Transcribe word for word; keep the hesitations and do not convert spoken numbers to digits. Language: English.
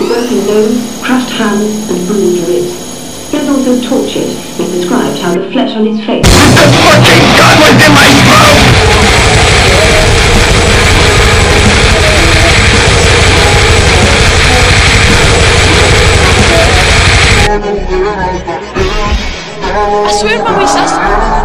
broken nose, crushed hands, and bruised ribs. He was also tortured and described how the flesh on his face... The fucking gun was in my throat! I swear, Mummy, sis.